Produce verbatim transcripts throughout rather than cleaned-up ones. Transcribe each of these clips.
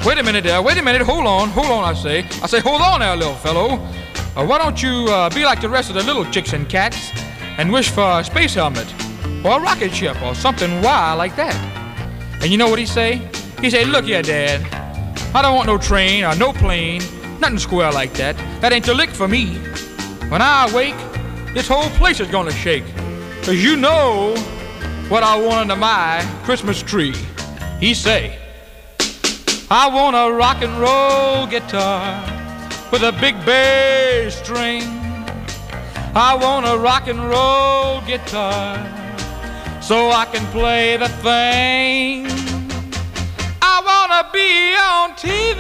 Wait a minute there, wait a minute, hold on, hold on, I say. I say, hold on there, little fellow. Uh, why don't you uh, be like the rest of the little chicks and cats and wish for a space helmet or a rocket ship or something wild like that? And you know what he say? He say, look here, Dad, I don't want no train or no plane, nothing square like that. That ain't the lick for me. When I awake, this whole place is gonna shake. Cause you know what I want under my Christmas tree. He say, I want a rock and roll guitar with a big bass string. I want a rock and roll guitar so I can play the thing. I wanna be on T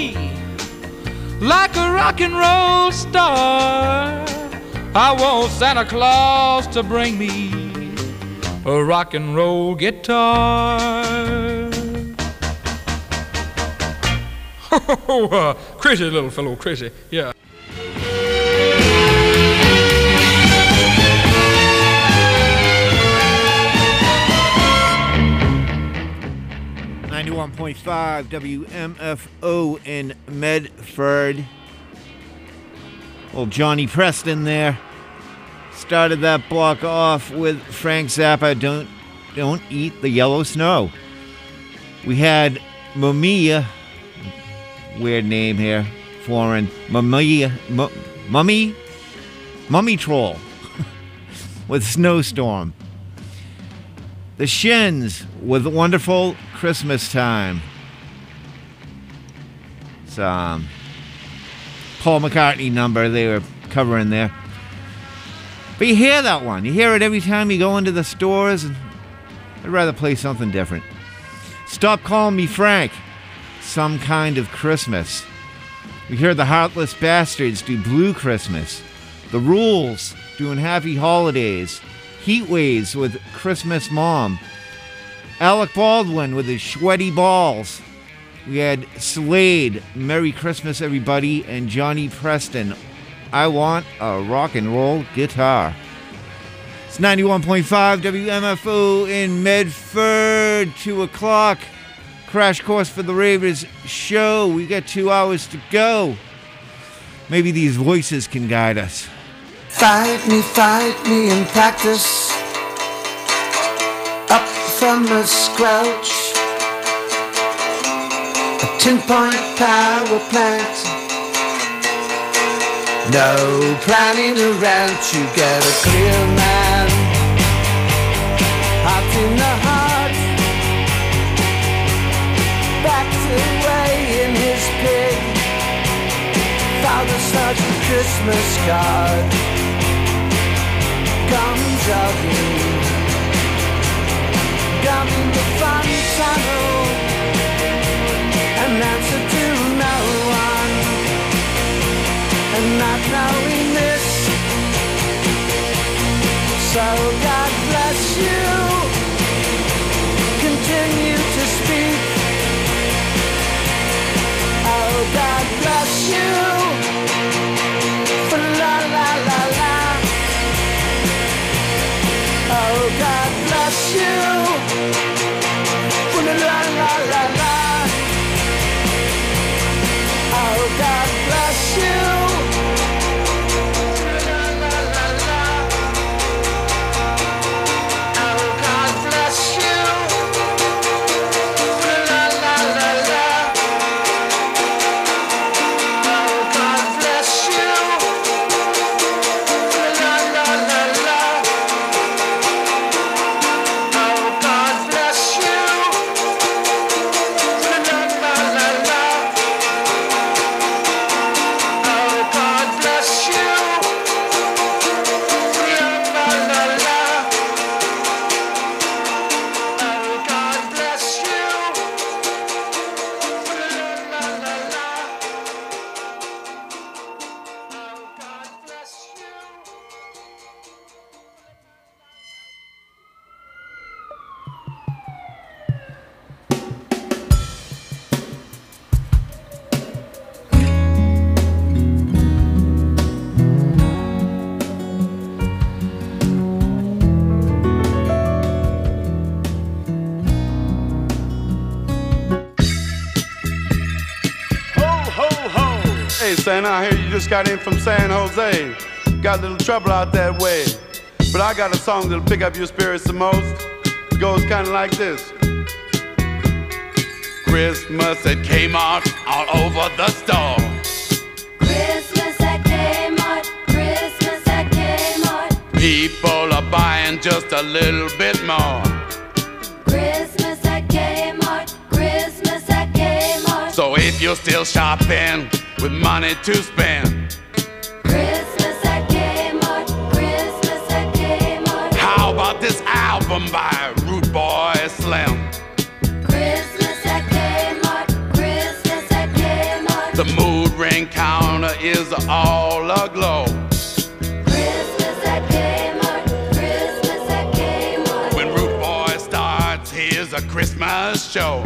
V like a rock and roll star. I want Santa Claus to bring me a rock and roll guitar. Oh, uh, crazy little fellow, crazy, yeah. ninety-one point five W M F O in Medford. Old Johnny Preston there. Started that block off with Frank Zappa, Don't Don't Eat the Yellow Snow. We had Mumia, weird name here, foreign, Mumia, M- Mummy, Mummy Troll with Snowstorm. The Shins with Wonderful Christmas Time. It's um, Paul McCartney number they were covering there. But you hear that one. You hear it every time you go into the stores. And I'd rather play something different. Stop Calling Me Frank. Some Kind of Christmas. We hear the Heartless Bastards do Blue Christmas. The Rules doing Happy Holidays. Heat Waves with Christmas Mom. Alec Baldwin with his sweaty balls. We had Slade, Merry Christmas Everybody, and Johnny Preston, I Want a Rock and Roll Guitar. It's ninety-one point five W M F O in Medford, two o'clock. Crash Course for the Ravers show. We got two hours to go. Maybe these voices can guide us. Fight me, fight me in practice. Up from the squelch. A ten-point power plant. No planning around, you get a clear man. Heart in the heart. Backed away in his pig. Found a certain Christmas card. Gone jogging. Gone in the fun tunnel. An answer to no one. And not knowing this. So God bless you. Continue to speak. Oh, God bless you. For la la la la. Oh, God bless you. For la la la la. Oh, God bless you. La la la la. Hey, Santa, I hear you just got in from San Jose. Got a little trouble out that way. But I got a song that'll pick up your spirits the most. It goes kind of like this. Christmas at Kmart, all over the store. Christmas at Kmart, Christmas at Kmart. People are buying just a little bit more. Christmas at Kmart, Christmas at Kmart. So if you're still shopping with money to spend, Christmas at Kmart, Christmas at Kmart. how about this album by Root Boy Slim? Christmas at Kmart, Christmas at Kmart. The mood ring counter is all aglow. Christmas at Kmart, Christmas at Kmart. When Root Boy starts, here's a Christmas show.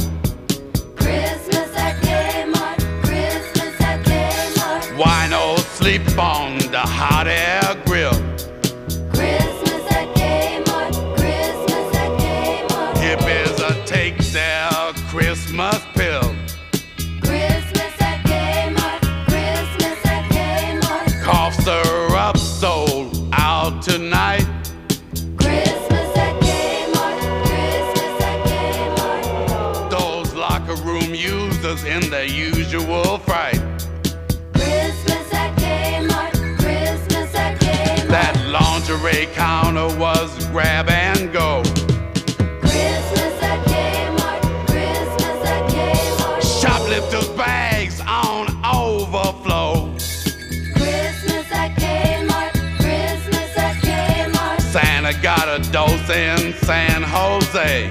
Christmas at Kmart, Christmas at Kmart. Wino sleep on the hot air grill. Christmas at Kmart, Christmas at Kmart. Hippies are take their Christmas pill. Christmas at Kmart, Christmas at Kmart. Cough syrup sold out tonight. Christmas at Kmart, Christmas at Kmart. Those locker room users in their usual fright. Christmas at Kmart, Christmas at Kmart. That lingerie counter was grab and go. Christmas at Kmart, Christmas at Kmart. Shoplifters' bags on overflow. Christmas at Kmart, Christmas at Kmart. Santa got a dose in San Jose.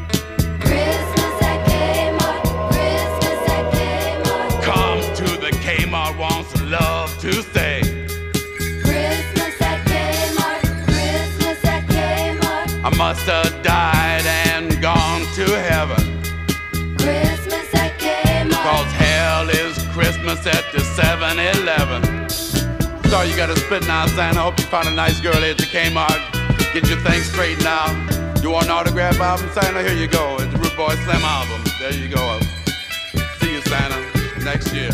Christmas at Kmart, Christmas at Kmart. Comes to the Kmart, wants love to stay. Christmas at Kmart, Christmas at Kmart. I must have died and gone to heaven. Christmas at Kmart. Cause hell is Christmas at the seven eleven. Sorry you gotta spit now, Santa. Hope you found a nice girl here at the Kmart. Get your things straightened out. You want an autograph album, Santa? Here you go. It's the Root Boy Slim album. There you go. See you, Santa, next year.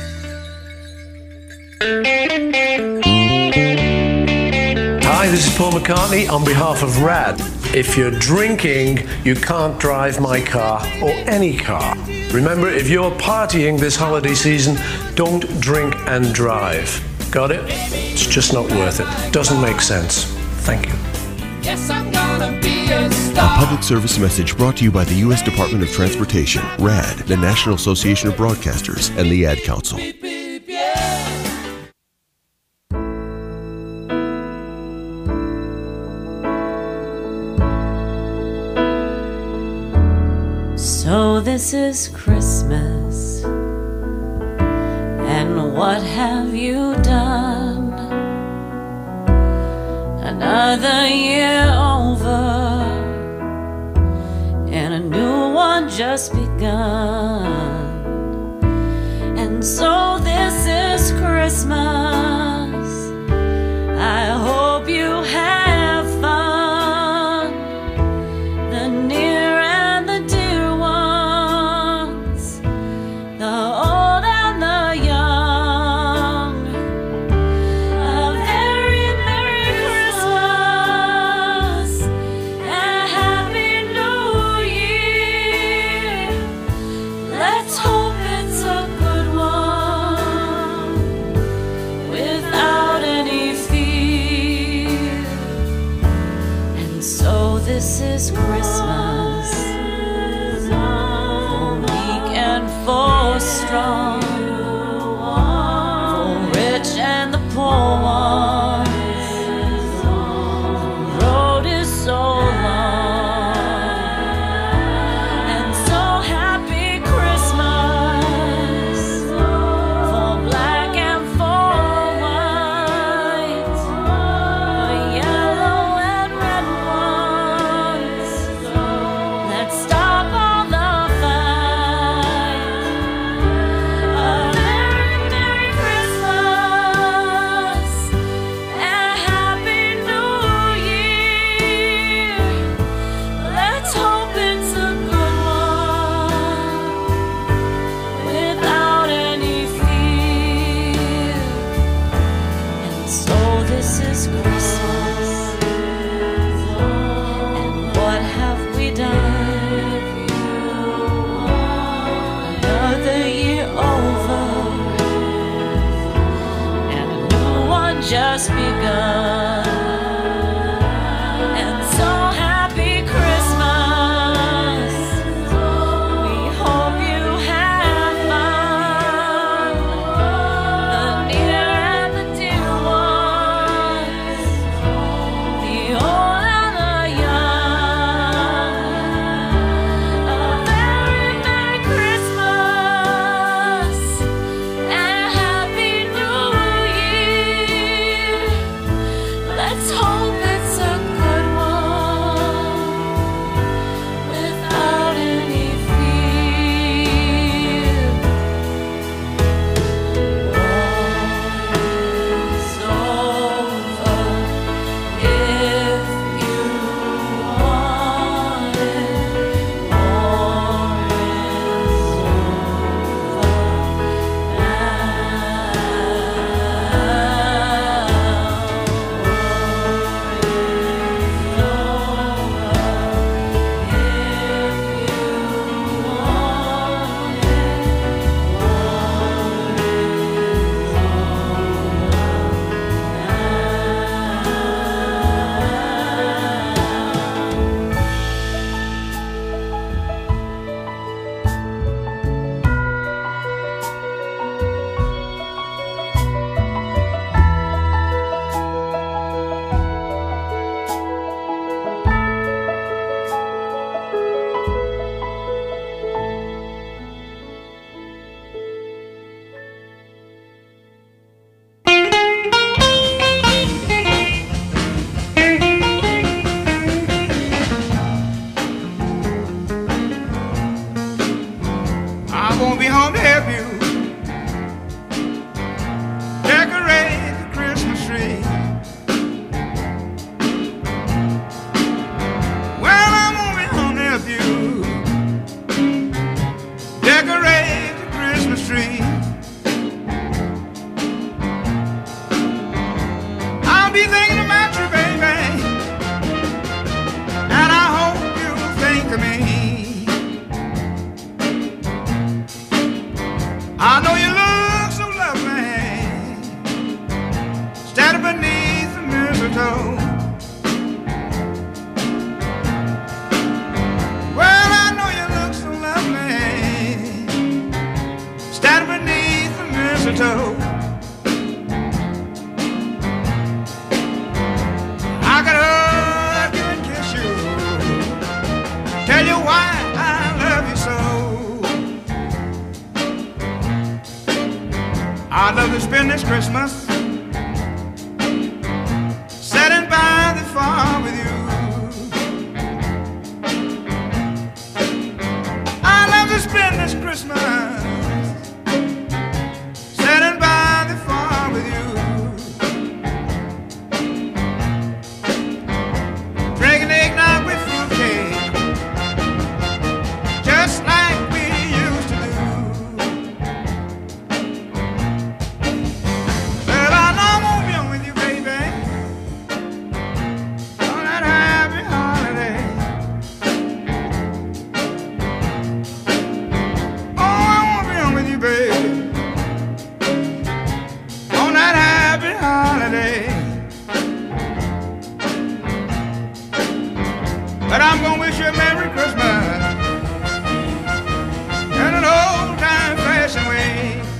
Hi, this is Paul McCartney on behalf of RAD. If you're drinking, you can't drive my car or any car. Remember, if you're partying this holiday season, don't drink and drive. Got it? It's just not worth it. Doesn't make sense. Thank you. Yes, I'm gonna be a star. A public service message brought to you by the U S Department of Transportation, RAD, the National Association of Broadcasters, and the Ad Council. Beep, beep, yeah. So this is Christmas, and what have you done? Another year over, and a new one just begun. And so this is Christmas. I hope you have fun, the near and the dear ones, the old and the young. A very Merry Christmas and a Happy New Year. Let's hope it's a good one without any fear. And so this is Christmas, for weak and for strong, for rich and the poor ones. The road is so long, and so happy Christmas for black and for white, for yellow and red ones. I'm gonna be home to help you decorate the Christmas tree. Well, I'm gonna be home to help you decorate the Christmas tree. I'll be thinking about you, baby, and I hope you'll think of me. I know you look so lovely, standing beneath the mistletoe. Well, I know you look so lovely, standing beneath the mistletoe. I could hug you and kiss you, tell you why I love you so. I'd love to spend this Christmas sitting by the fire with you. I'd love to spend this Christmas sitting by the fire with you, drinking eggnog with fruitcake, just like we used to do. Well, I know I'm gonna be on with you, baby, on that happy holiday. Oh, I wanna be on with you, baby, on that happy holiday. But I'm gonna wish you a Merry Christmas in an old time fashioned way.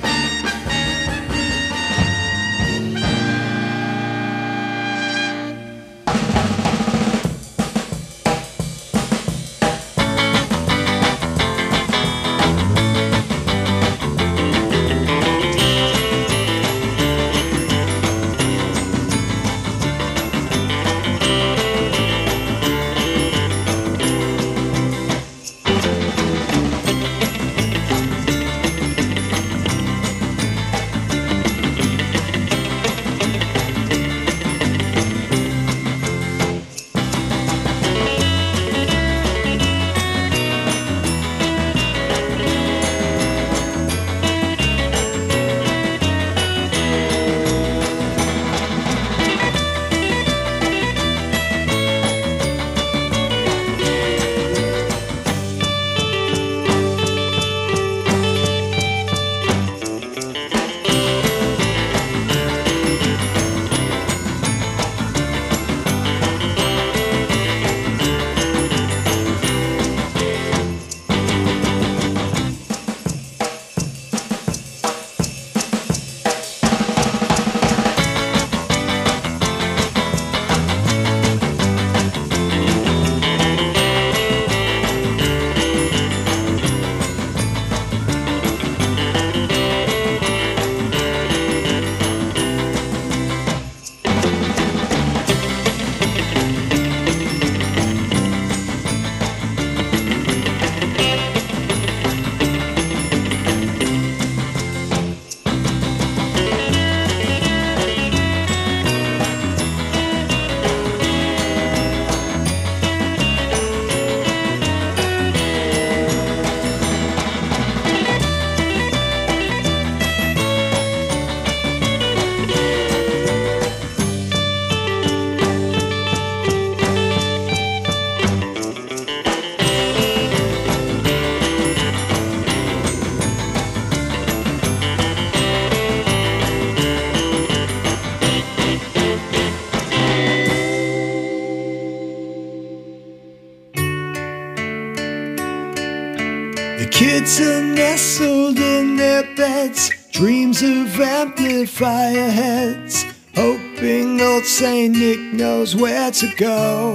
Kids are nestled in their beds, dreams of amplifier heads, hoping old Saint Nick knows where to go.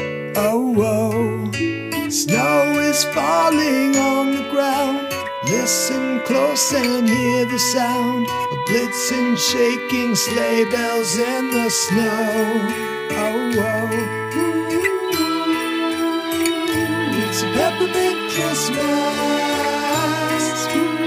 Oh, oh. Snow is falling on the ground. Listen close and hear the sound of blitzing, shaking sleigh bells in the snow. Oh, oh. It's a peppermint Christmas.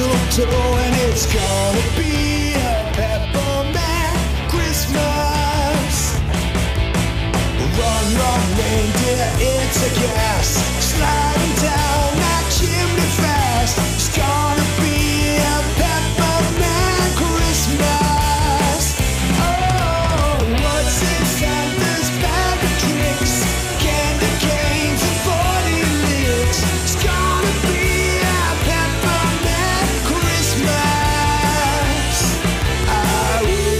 mistletoe, and it's gonna be a peppermint Christmas. Run, run, reindeer, it's a gas, sliding down that chimney fast. It's gonna be a peppermint Christmas. Oh, what's in Santa's bag of tricks? Candy canes and forty licks. It's gonna be a peppermint Christmas. Ah,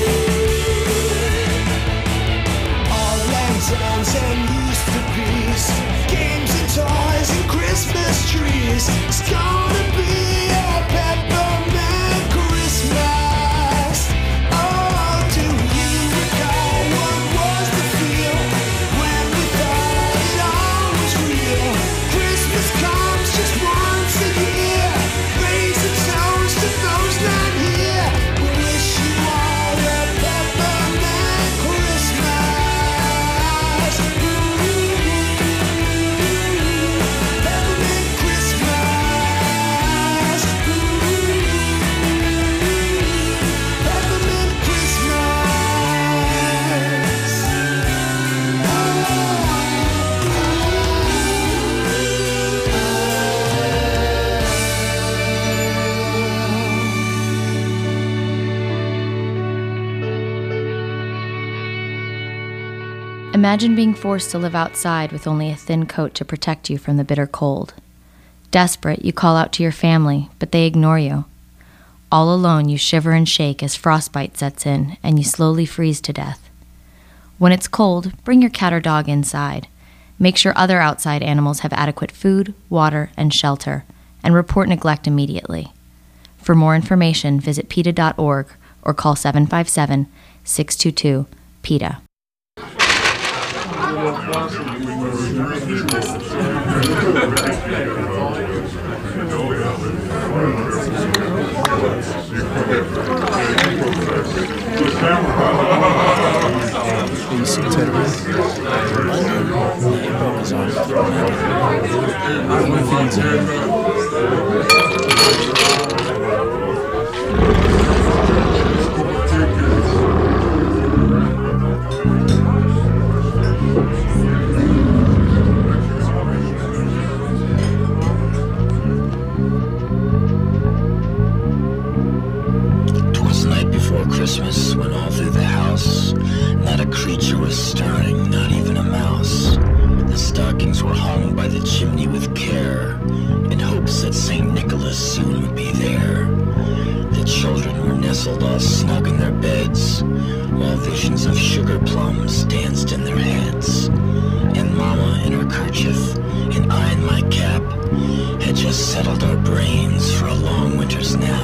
all lanterns and used to be's, games and toys and Christmas trees. It's gonna be a peppermint Christmas. Oh, do you recall what was the feel when we thought it all was real? Christmas comes just once a year. Raise a toast to those not here. We wish you all a peppermint Christmas. Peppermint Christmas. Peppermint Imagine being forced to live outside with only a thin coat to protect you from the bitter cold. Desperate, you call out to your family, but they ignore you. All alone, you shiver and shake as frostbite sets in and you slowly freeze to death. When it's cold, bring your cat or dog inside. Make sure other outside animals have adequate food, water, and shelter, and report neglect immediately. For more information, visit PETA dot org or call seven five seven, six two two, PETA. You see Ted Red? He broke his arm. Twas the night before Christmas, when all through the house not a creature was stirring, not even a mouse. The stockings were hung by the chimney with care, in hopes that Saint Nicholas soon would be there. The children were nestled all snug in their beds, while visions of sugar plums danced in their heads. And Mama in her kerchief, and I in my cap, had just settled our brains for a long winter's nap.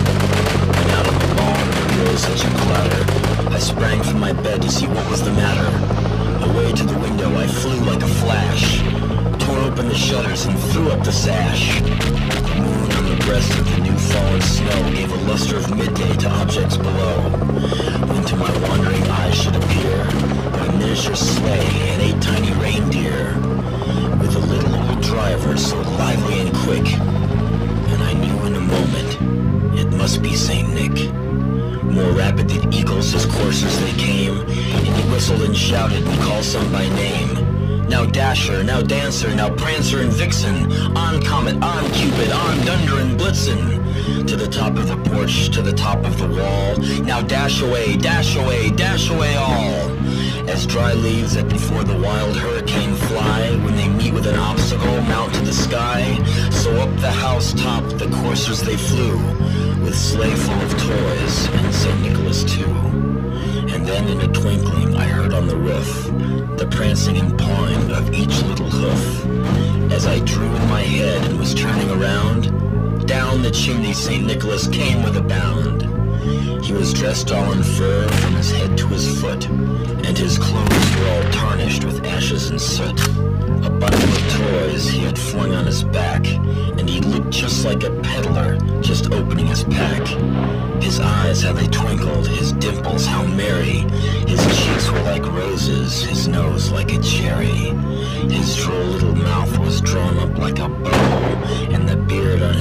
And out on the lawn there rose such a clatter, I sprang from my bed to see what was the matter. Away to the window I flew like a flash, tore open the shutters and threw up the sash. The moon on the breast of the new fallen snow gave a luster of midday to objects below, when to my wandering eyes should appear a miniature sleigh and eight tiny reindeer, with a little old driver so lively and quick. And I knew in a moment it must be Saint Nick. More rapid than eagles his coursers they came, and he whistled and shouted and called some by name. Now Dasher, now Dancer, now Prancer and Vixen, on Comet, on Cupid, on Dunder and Blitzen, to the top of the porch, to the top of the wall. Now dash away, dash away, dash away all. As dry leaves that before the wild hurricane fly, when they meet with an obstacle, mount to the sky, so up the housetop the coursers they flew, with sleigh full of toys, and Saint Nicholas too. And then in a twinkling I heard on the roof the prancing and pawing of each little hoof. As I drew in my head and was turning around, down the chimney Saint Nicholas came with a bound. He was dressed all in fur from his head to his foot, and his clothes were all tarnished with ashes and soot. A bundle of toys he had flung on his back, and he looked just like a peddler just opening his pack. His eyes, how they twinkled, his dimples, how merry. His cheeks were like roses, his nose like a cherry. His droll little mouth was drawn up like a bow, and the beard on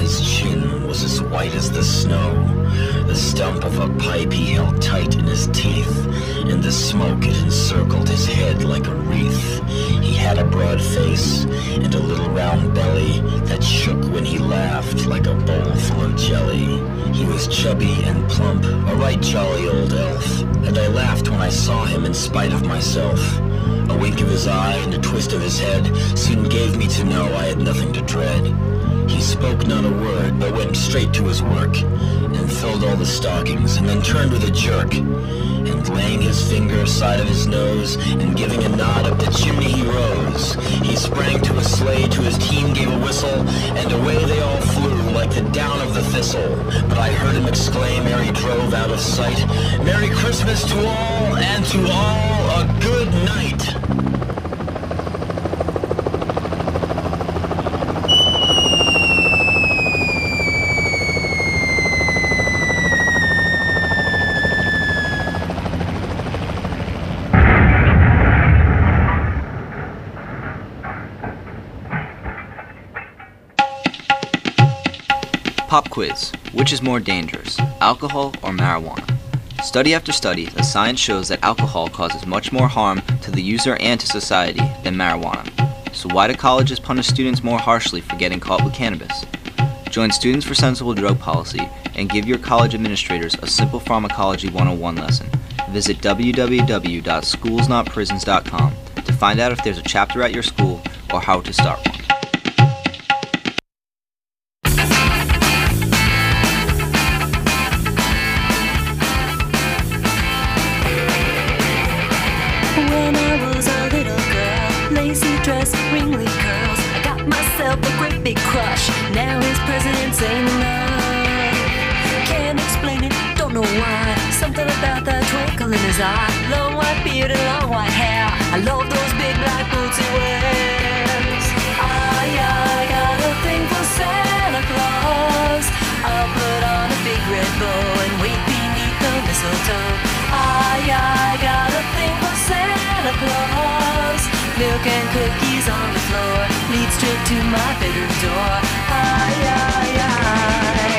his chin was as white as the snow. The stump of a pipe he held tight in his teeth, and the smoke it encircled his head like a wreath. He had a broad face and a little round belly that shook when he laughed like a bowl full of jelly. He was chubby and plump, a right jolly old elf, and I laughed when I saw him in spite of myself. A wink of his eye and a twist of his head soon gave me to know I had nothing to dread. He spoke not a word, but went straight to his work, and filled all the stockings, and then turned with a jerk, and laying his finger aside of his nose, and giving a nod up the chimney he rose. He sprang to a sleigh, to his team gave a whistle, and away they all flew like the down of the thistle. But I heard him exclaim ere he drove out of sight, "Merry Christmas to all, and to all a good night." Pop quiz. Which is more dangerous, alcohol or marijuana? Study after study, the science shows that alcohol causes much more harm to the user and to society than marijuana. So why do colleges punish students more harshly for getting caught with cannabis? Join Students for Sensible Drug Policy and give your college administrators a simple pharmacology one oh one lesson. Visit w w w dot schools not prisons dot com to find out if there's a chapter at your school or how to start one. When I was a little girl, lacy dress, ringly curls, I got myself a great big crush. Now his president's ain't enough. Can't explain it, don't know why. Something about that twinkle in his eye. Long white beard and long white hair. I love those big black boots he wears. I, I got a thing for Santa Claus. I'll put on a big red bow and wait beneath the mistletoe. I, I got a thing for Santa Claus. Milk and cookies on the floor lead straight to my bedroom door. I, I, I.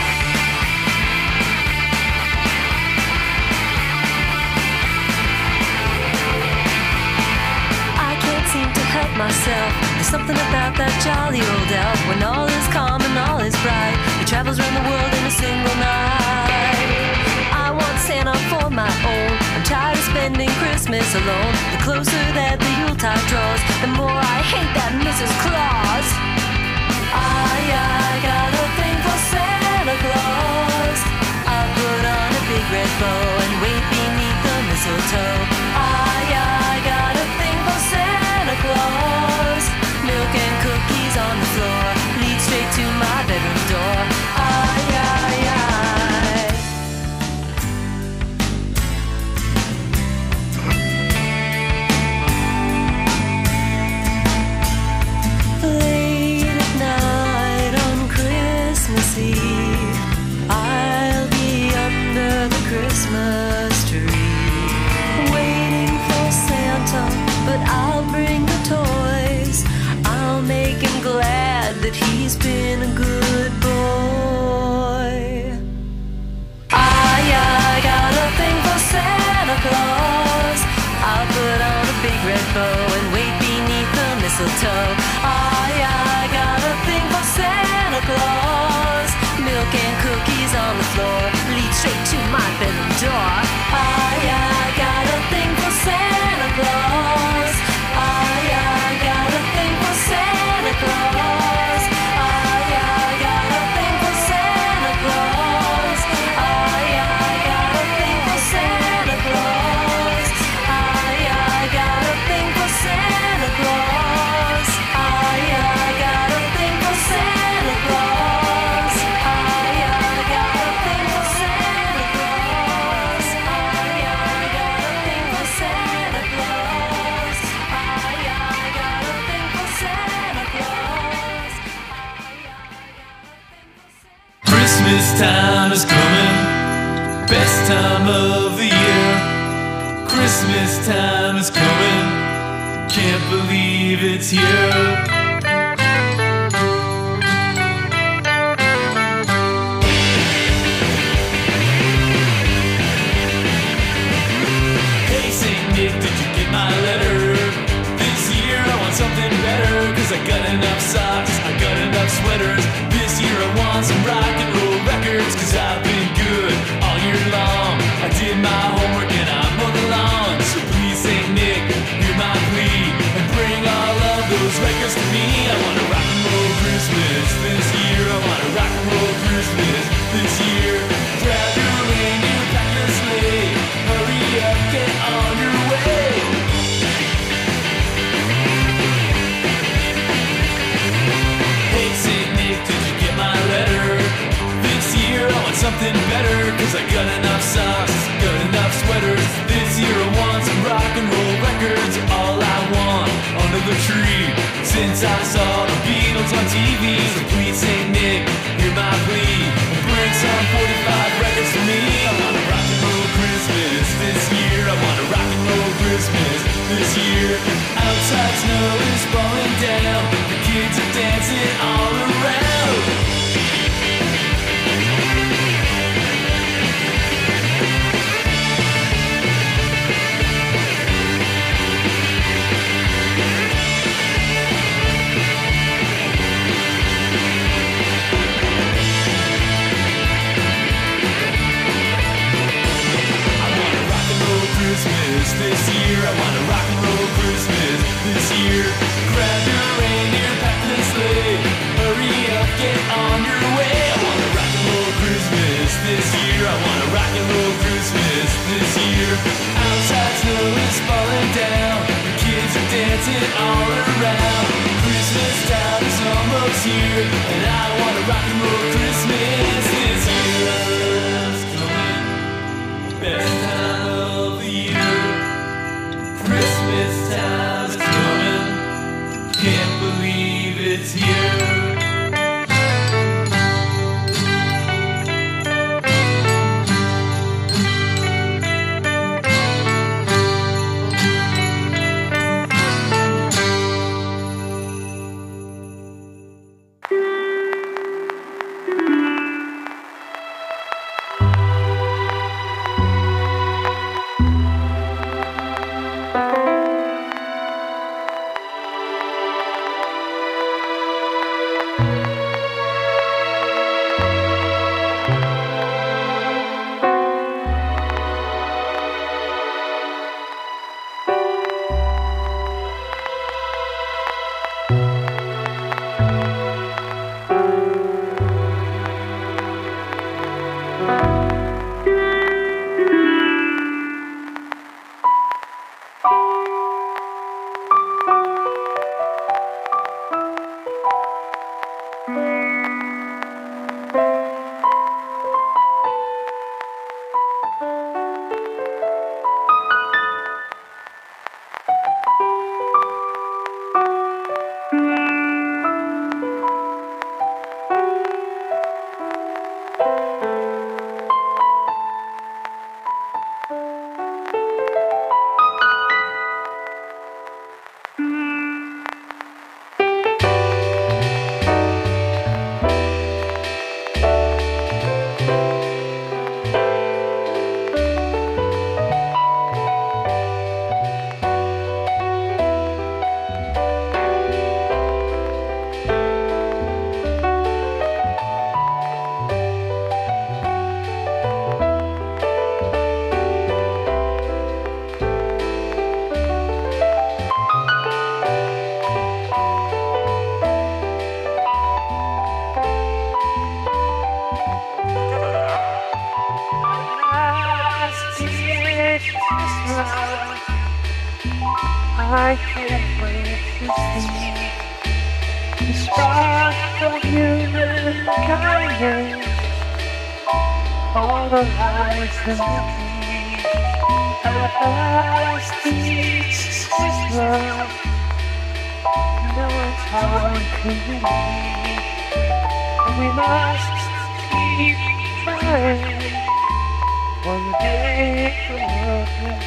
I can't seem to help myself. There's something about that jolly old elf. When all is calm and all is bright, he travels around the world in a single night. I want Santa for my own. I'm tired of spending Christmas alone. The closer that the Yuletide draws, the more I hate that Missus Claus. I, I got a thing for Santa Claus. I'll put on a big red bow and wait beneath the mistletoe. I, I got a thing for Santa Claus. Milk and cookies on the floor lead straight to my bedroom door. I, I, I. Late at night on Christmas Eve, I'll be under the Christmas tree, waiting for Santa, but I'll bring the toys. I'll make him glad that he's been a good boy. I, I got a thing for Santa Claus. I'll put on a big red bow and wait beneath the mistletoe. I, I got a thing for Santa Claus. Milk and cookies on the floor lead straight to my bedroom door. I, I got a thing for Santa Claus. I, I got a thing for Santa Claus. I, I got a thing for Santa Claus. I, I got a thing for Santa Claus. I, I got a thing for Santa Claus. I, I got a thing for Santa Claus. I, I got a thing for Santa Claus. I, I got a thing for Santa Claus. I, I got a thing for Santa Claus. Christmas time is coming, best time of the year. Christmas time is coming, can't believe it's here. Christmas this year. Grab your reindeer, pack your sleigh. Hurry up, get on your way. Hey Saint Nick, did you get my letter? This year I want something better, cause I got enough socks, got enough sweaters. This year I want some rock and roll records, all I want under the tree. Since I saw the Beatles on T V, so please Saint Nick, hear my plea. Bring some forty-five records to me. I want a rock and roll Christmas this year. I want a rock and roll Christmas this year. Outside snow is falling down, the kids are dancing all around. Christmas this year. I want a rock and roll Christmas this year. Grab your reindeer, pack the sleigh. Hurry up, get on your way. I want a rock and roll Christmas this year. I want a rock and roll Christmas this year. Outside snow is falling down, the kids are dancing all around. Christmas time is almost here, and I want a rock and roll Christmas this year. It's coming, best time of the year. Christmas time is coming, can't believe it's here. I can't wait to see the spark of human kindness, all the lights in the key. At last, this is love. No one's heart can believe, and we must keep trying. One day for love and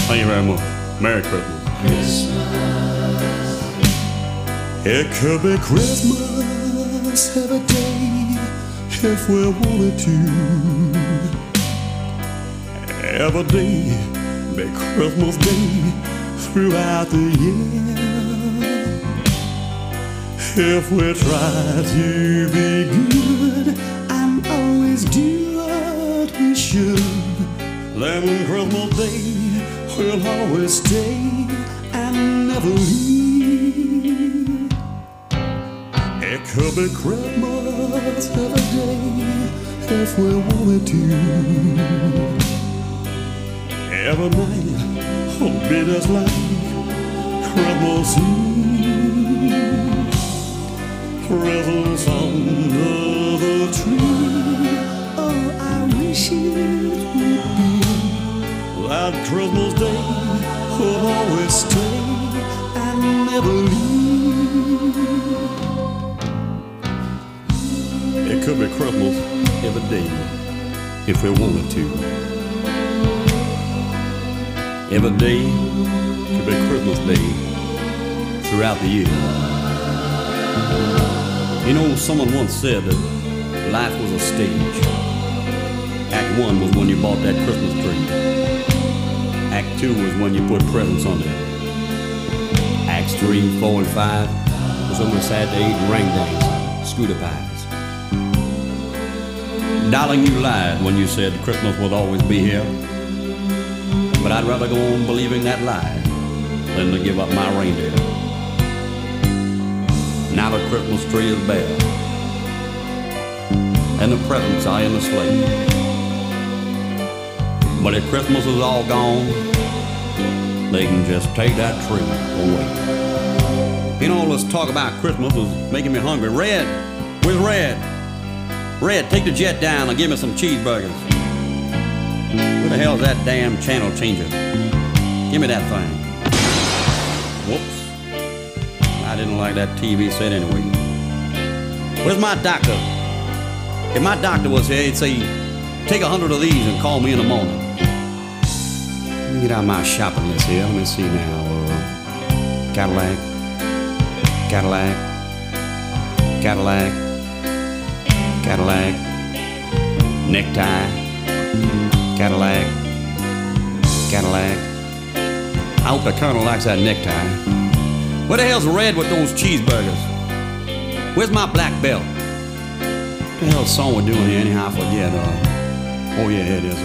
Thank you very much. Merry Christmas. It could be Christmas every day if we wanted to. Every day be Christmas Day throughout the year. If we try to be good and always do what we should, then Christmas Day will always stay and never leave. It could be Christmas every day if we wanted to. Every night will be just like Christmas Eve. Presents under the tree. Oh, I wish it would be that Christmas Day will always stay and never leave. It could be Christmas every day if we wanted to. Every day could be Christmas Day throughout the year. You know, someone once said that life was a stage. Act one was when you bought that Christmas tree. Act two was when you put presents on it. Acts three, four, and five was when we sat to eat ring dance, scooter pies. Darling, you lied when you said Christmas would always be here. But I'd rather go on believing that lie than to give up my reindeer. Now the Christmas tree is bare, and the presents are in the sleigh. But if Christmas is all gone, they can just take that tree away. You know, all this talk about Christmas is making me hungry. Red, where's Red? Red, take the jet down and give me some cheeseburgers. Where the hell's that damn channel changer? Give me that thing. Whoops. I didn't like that T V set anyway. Where's my doctor? If my doctor was here, he'd say, take a hundred of these and call me in the morning. Let me get out my shopping list here. Let me see now. Uh, Cadillac, Cadillac, Cadillac, Cadillac, necktie, Cadillac, Cadillac. I hope the Colonel likes that necktie. Where the hell's Red with those cheeseburgers? Where's my black belt? What the hell's song we're doing here anyhow? I forget. Uh, oh yeah, here it is. Uh,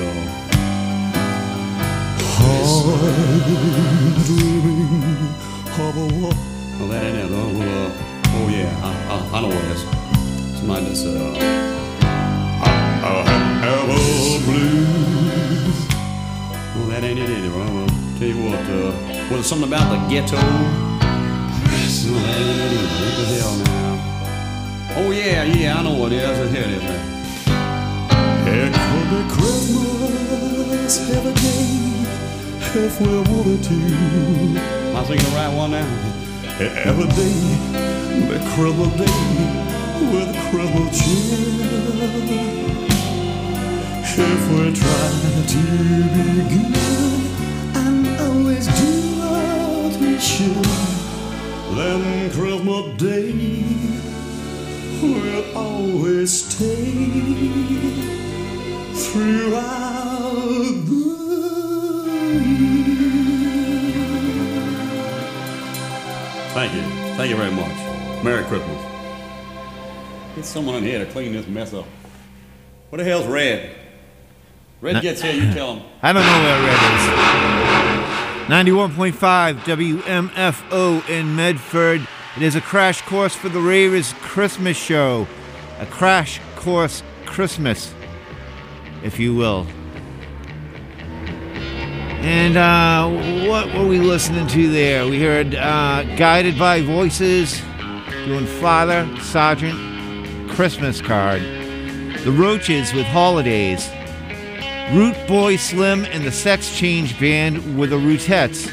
dreaming of a walk. Oh, that ain't it. Oh, uh, oh yeah, I, I, I know what it is. Somebody that said, uh, I have a blues. Well, that ain't it either. Well, I'll tell you what, uh, well, it's something about the ghetto. No, that ain't it either. What the hell now? Oh yeah, yeah, I know what it is. Here it is now. It could be Christmas every day if we wanted to. Am I singing the right one now? Every day, the Christmas day with Christmas cheer. If we try to be good and always do what we should, then Christmas Day will always stay throughout the Thank you. Thank you very much. Merry Christmas. Get someone in here to clean this mess up. What the hell's Red? Red No- gets here, you tell him. I don't know where Red is. ninety-one point five W M F O in Medford. It is a crash course for the Ravers Christmas show. A crash course Christmas, if you will. And uh, what were we listening to there? We heard uh, Guided by Voices doing Father, Sergeant, Christmas Card. The Roaches with Holidays. Root Boy Slim and the Sex Change Band with the Rootettes.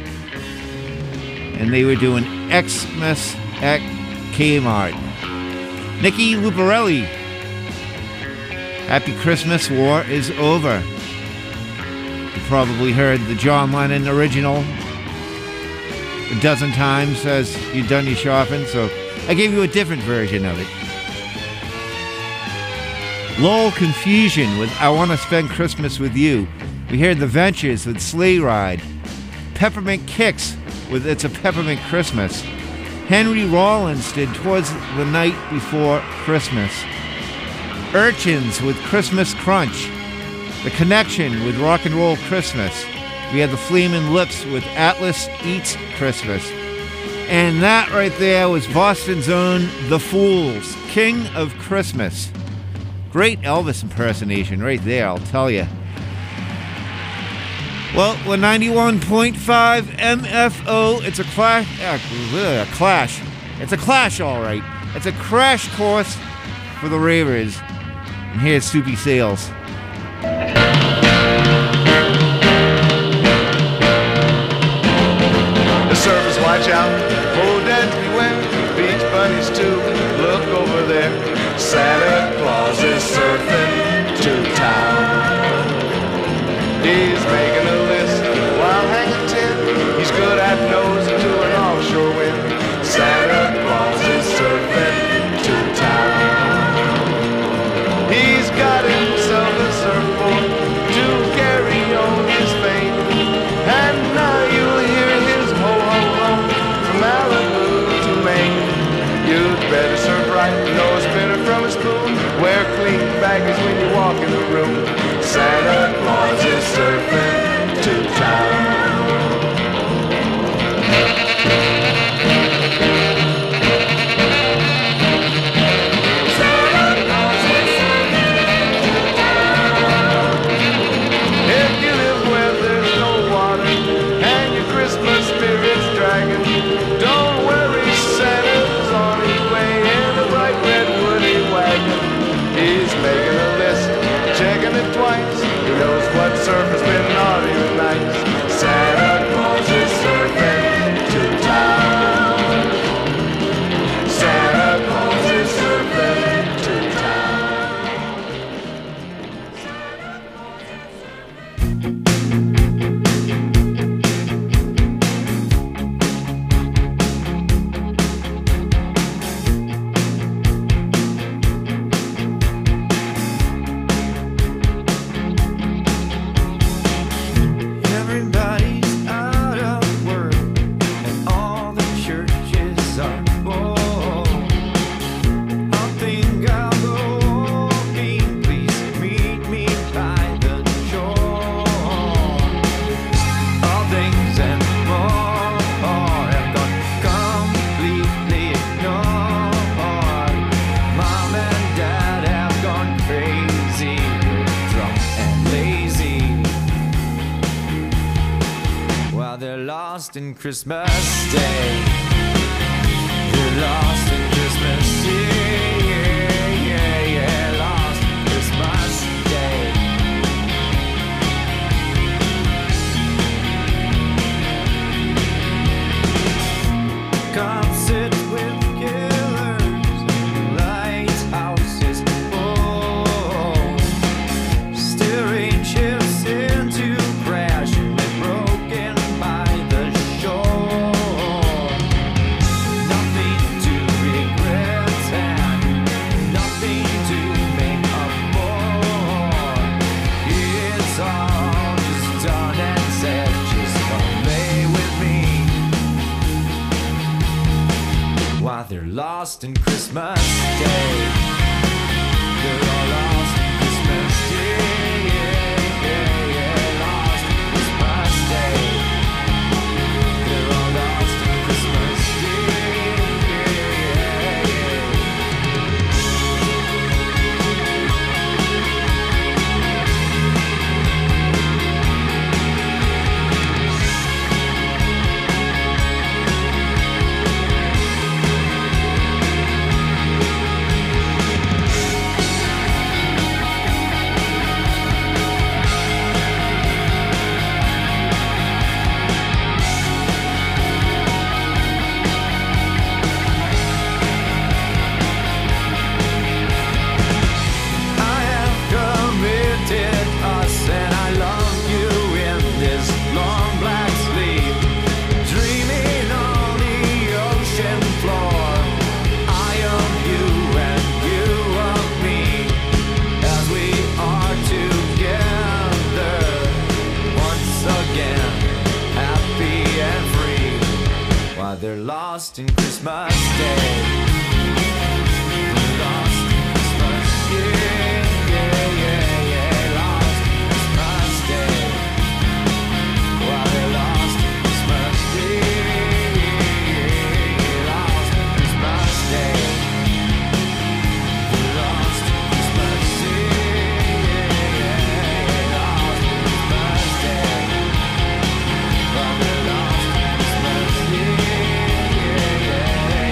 And they were doing Xmas at Kmart. Nikki Luparelli. Happy Christmas, war is over. probably heard the John Lennon original a dozen times as you've done your shopping, so I gave you a different version of it. Lowell Confusion with I Want to Spend Christmas With You. We heard The Ventures with Sleigh Ride. Peppermint Kicks with It's a Peppermint Christmas. Henry Rollins did Towards the Night Before Christmas. Urchins with Christmas Crunch. The Connection with Rock and Roll Christmas. We had the Fleeman Lips with Atlas Eats Christmas. And that right there was Boston's own The Fools, King of Christmas. Great Elvis impersonation right there, I'll tell you. Well, we're ninety-one point five M F O. It's a clash. Uh, a clash. It's a clash, all right. It's a crash course for the ravers. And here's Soupy Sales. The surfers watch out, oh dance beware, beach bunnies too, look over there. Santa Claus is surfing to town. He's making a list while hanging tin. He's good at nosing to an offshore wind. Santa Claus is surfing to town. He's got himself a surfboard to carry on his fame. And now you'll hear his ho-ho-ho from Malibu to Maine. You'd better surf right, no spinner from a spoon. Wear clean baggage when you walk in the room. Santa Claus is surfing to town. If you live where there's no water and your Christmas spirit's dragging, don't worry, Santa's on his way in a bright red woody wagon. He's making a list, checking it twice. He knows what surfer's been naughty and nice. Santa Claus is surfing to town. Santa Claus is surfing to town. Everybody's out of work and all the churches are full. I think I'll go walking. Please meet me by the shore. All things and more have gone completely ignored. Mom and Dad have gone crazy, drunk and lazy. While they're lost in Christmas Day. They're lost in Christmas Day. Yeah, yeah, yeah, lost in Christmas Day. Come sit with killers, lighthouses full. Steering ships into crash and they're broken by the shore. Nothing to regret and nothing to make up for. It's all just done and said. Just come lay with me while they're lost in Christmas Day. They're all lost in Christmas Day. Yeah, yeah, yeah, lost in Christmas Day. They're all lost in Christmas Day. Yeah, yeah, yeah. while they're lost in Christmas Day. Lost in Christmas, yeah, yeah, yeah, yeah, lost in Christmas Day. While they're lost in Christmas Day, yeah, yeah, lost in Christmas Day. They're lost in Christmas Day, yeah, yeah, yeah, lost in Christmas Day. While they're lost in Christmas Day, yeah, yeah,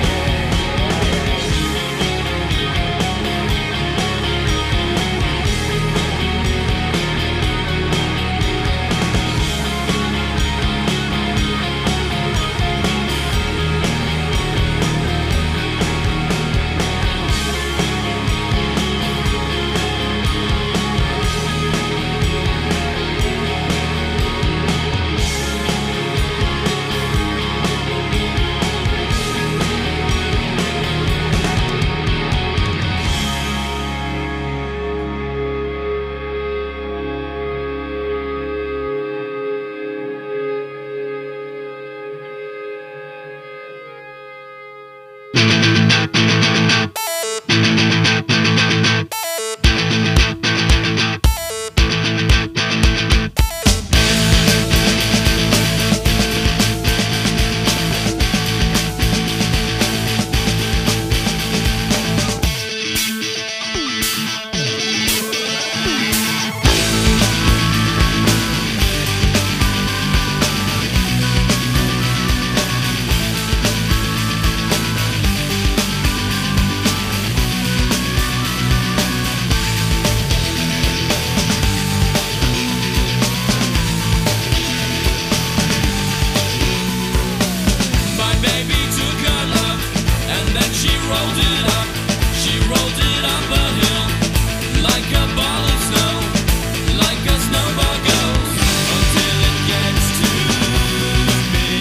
My baby took her love and then she rolled it up. She rolled it up a hill like a ball of snow, like a snowball goes until it gets to me.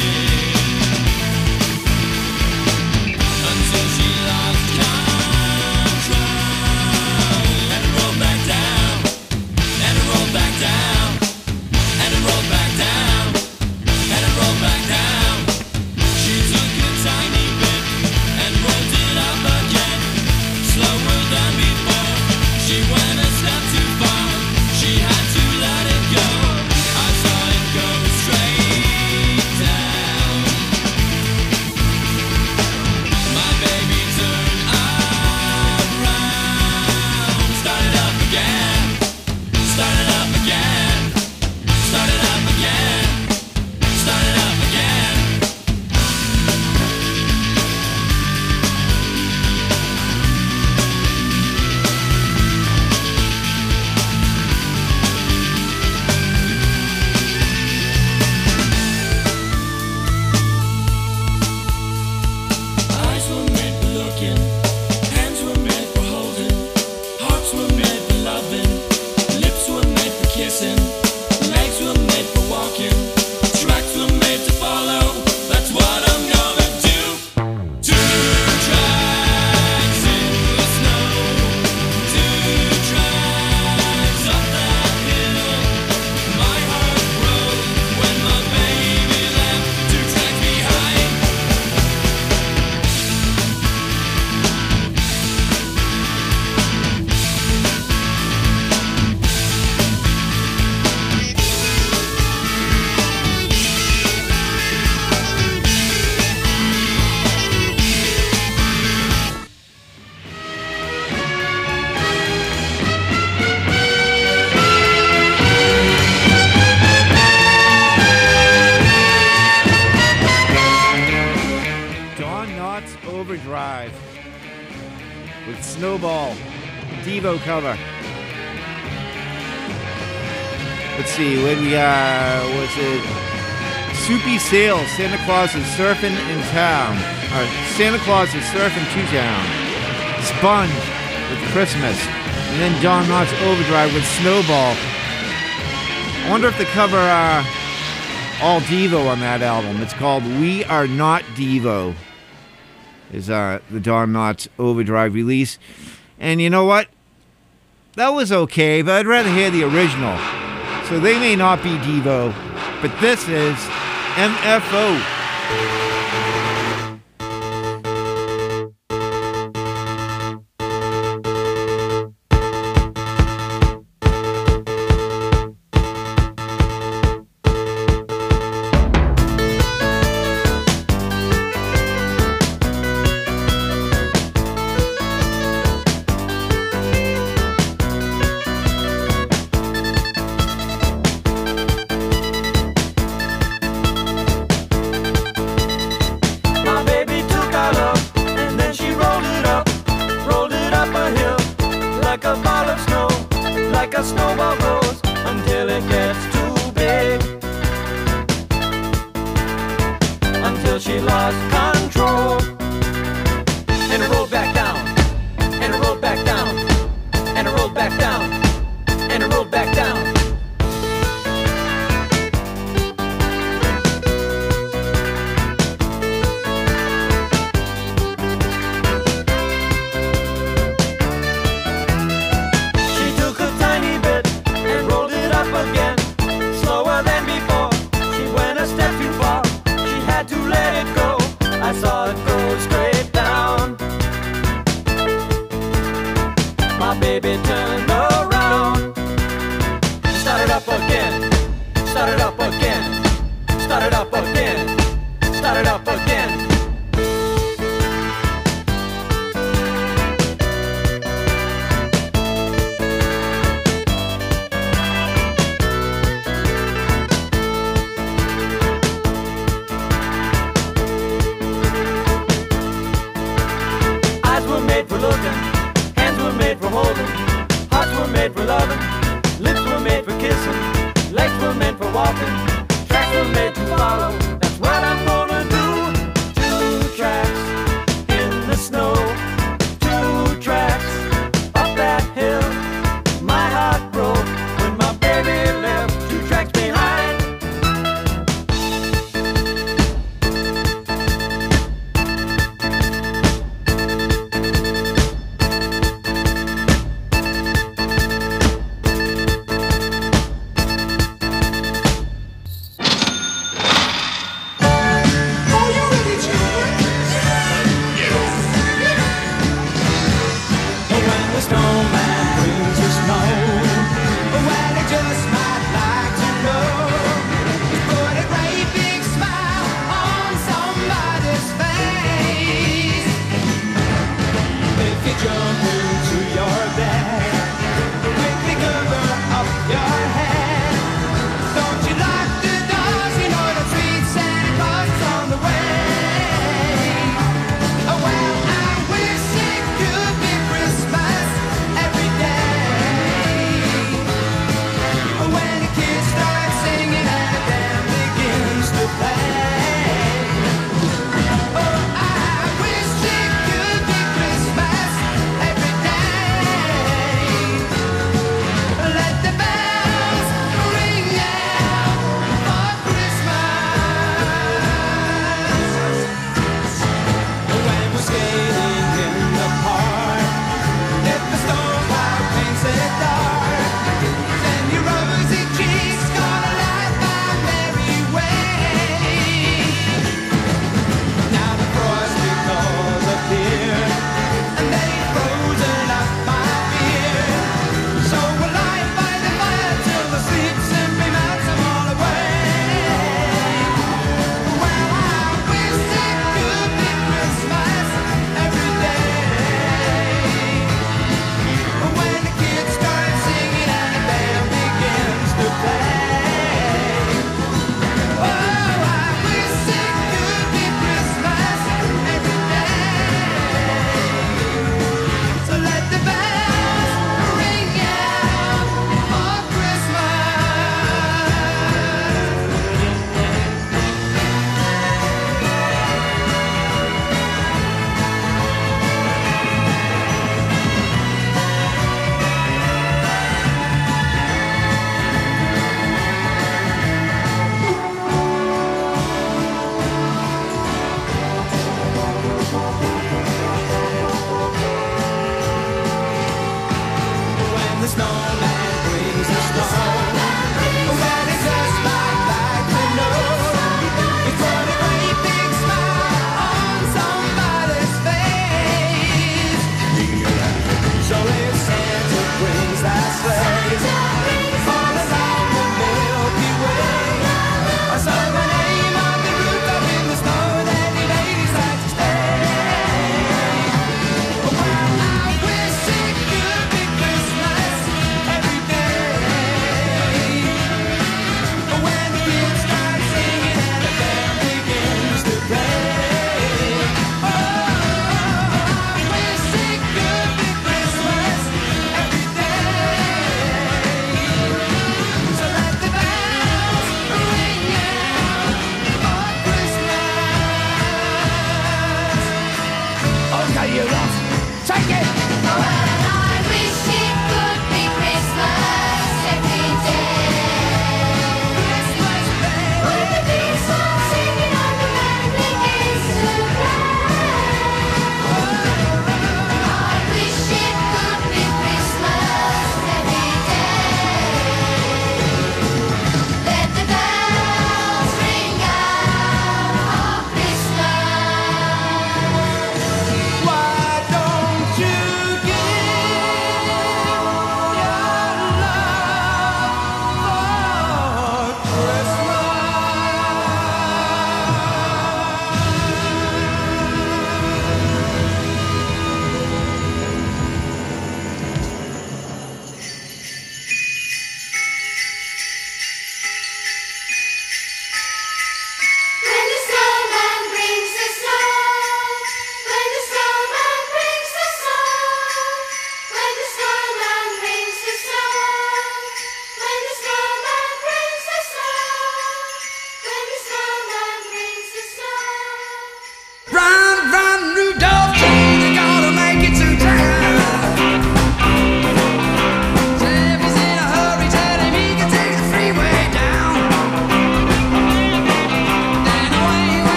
Until she lost control and it rolled back down, and it rolled back down, and it rolled back down, and it rolled back down. She took a tiny bit and rolled it up again, slower than before. She went a step too far, she had to let it go. I saw it go straight down. My baby turned around, started up again, started up again, started up again, started up again. Eyes were meant for looking, hands were meant for holding, hearts were meant for loving, lips were meant for kissing, legs were meant for walking, tracks were meant to follow. That's what I'm gonna do. Two tracks in the snow, two tracks up that hill. My heart broke when my baby left, two tracks behind. Don Knotts Overdrive with Snowball, Devo cover. Let's see, what we got? Was it Soupy Sales? Santa Claus is surfing in town. Or Santa Claus is surfing to town. Sponge with Christmas, and then Don Knotts Overdrive with Snowball. I wonder if the cover uh, all Devo on that album. It's called We Are Not Devo. Is uh, the Don Knotts Overdrive release. And you know what? That was okay, but I'd rather hear the original. So they may not be Devo, but this is M F O. she lost control. And it rolled back down, and it rolled back down, and it rolled back down, and it rolled back down. She took a tiny bit and rolled it up again, slower than before. She went a step too far, she had to let it go. I saw it go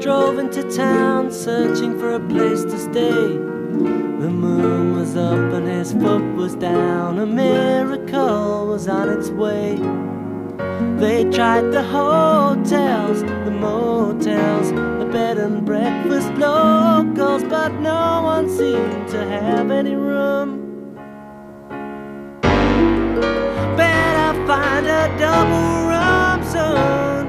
drove into town searching for a place to stay. The moon was up and his foot was down. A miracle was on its way. They tried the hotels, the motels, the bed and breakfast locals, but no one seemed to have any room. Better find a double room soon.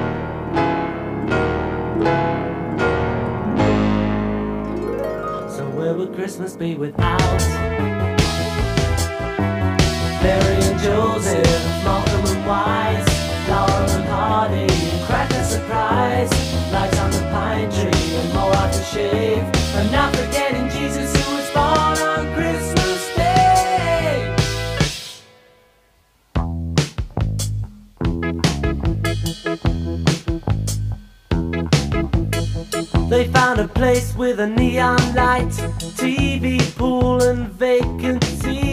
So where would Christmas be without Mary and Joseph, Malcolm and Wise, Laurel and Hardy, and Cracker Surprise, lights on the pine tree and more aftershave, and not forgetting Jesus who was born on Christmas Day. They found a place with a neon light, T V, pool and vacancy.